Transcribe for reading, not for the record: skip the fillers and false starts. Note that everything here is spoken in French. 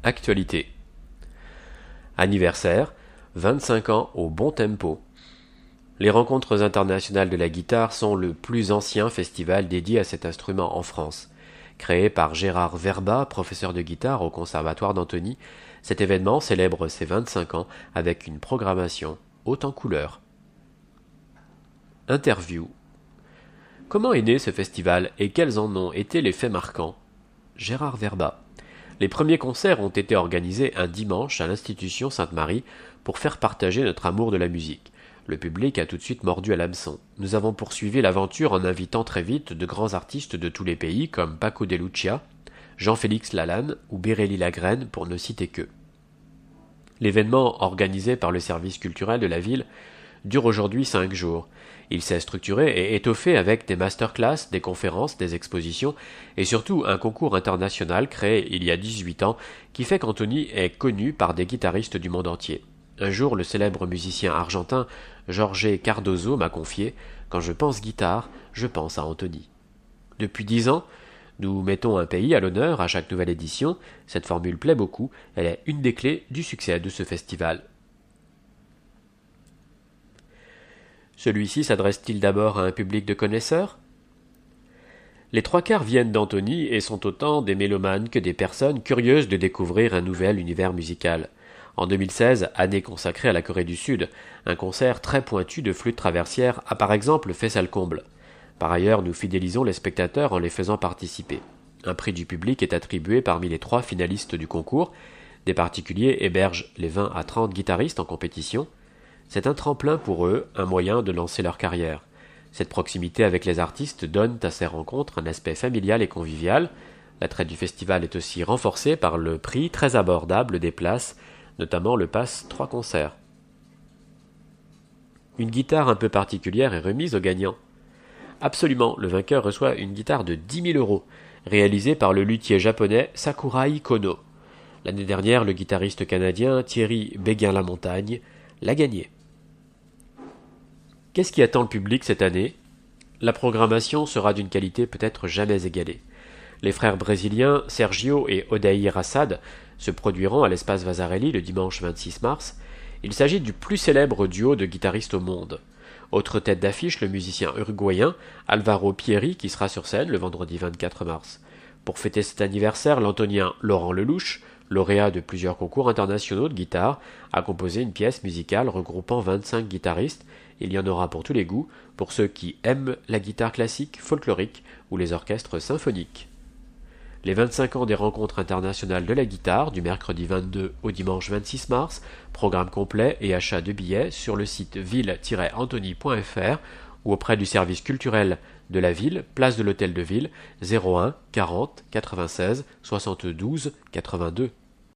Actualité. Anniversaire, 25 ans au bon tempo. Les rencontres internationales de la guitare sont le plus ancien festival dédié à cet instrument en France. Créé par Gérard Verba, professeur de guitare au Conservatoire d'Antony, cet événement célèbre ses 25 ans avec une programmation haute en couleurs. Interview. Comment est né ce festival et quels en ont été les faits marquants? Gérard Verba. Les premiers concerts ont été organisés un dimanche à l'Institution Sainte-Marie pour faire partager notre amour de la musique. Le public a tout de suite mordu à l'hameçon. Nous avons poursuivi l'aventure en invitant très vite de grands artistes de tous les pays comme Paco de Lucia, Jean-Félix Lalanne ou Bérélie Lagrène pour ne citer qu'eux. L'événement, organisé par le service culturel de la ville, dure aujourd'hui 5 jours. Il s'est structuré et étoffé avec des masterclass, des conférences, des expositions et surtout un concours international créé il y a 18 ans qui fait qu'Antony est connu par des guitaristes du monde entier. Un jour, le célèbre musicien argentin Jorge Cardozo m'a confié « Quand je pense guitare, je pense à Antony ». Depuis 10 ans, nous mettons un pays à l'honneur à chaque nouvelle édition. Cette formule plaît beaucoup, elle est une des clés du succès de ce festival. Celui-ci s'adresse-t-il d'abord à un public de connaisseurs? Les 3/4 viennent d'Antony et sont autant des mélomanes que des personnes curieuses de découvrir un nouvel univers musical. En 2016, année consacrée à la Corée du Sud, un concert très pointu de flûte traversière a par exemple fait salle comble. Par ailleurs, nous fidélisons les spectateurs en les faisant participer. Un prix du public est attribué parmi les 3 finalistes du concours. Des particuliers hébergent les 20 à 30 guitaristes en compétition. C'est un tremplin pour eux, un moyen de lancer leur carrière. Cette proximité avec les artistes donne à ces rencontres un aspect familial et convivial. L'attrait du festival est aussi renforcé par le prix très abordable des places, notamment le pass 3 concerts. Une guitare un peu particulière est remise aux gagnants. Absolument, le vainqueur reçoit une guitare de 10 000 €, réalisée par le luthier japonais Sakurai Kono. L'année dernière, le guitariste canadien Thierry Béguin-Lamontagne l'a gagné. Qu'est-ce qui attend le public cette année? La programmation sera d'une qualité peut-être jamais égalée. Les frères brésiliens Sergio et Odair Assad se produiront à l'espace Vasarely le dimanche 26 mars. Il s'agit du plus célèbre duo de guitaristes au monde. Autre tête d'affiche, le musicien uruguayen Alvaro Pierri qui sera sur scène le vendredi 24 mars. Pour fêter cet anniversaire, l'antonien Laurent Lelouch, lauréat de plusieurs concours internationaux de guitare, a composé une pièce musicale regroupant 25 guitaristes. Il y en aura pour tous les goûts, pour ceux qui aiment la guitare classique, folklorique ou les orchestres symphoniques. Les 25 ans des rencontres internationales de la guitare, du mercredi 22 au dimanche 26 mars, programme complet et achat de billets sur le site ville-antony.fr ou auprès du service culturel de la ville, place de l'Hôtel de Ville, 01 40 96 72 82.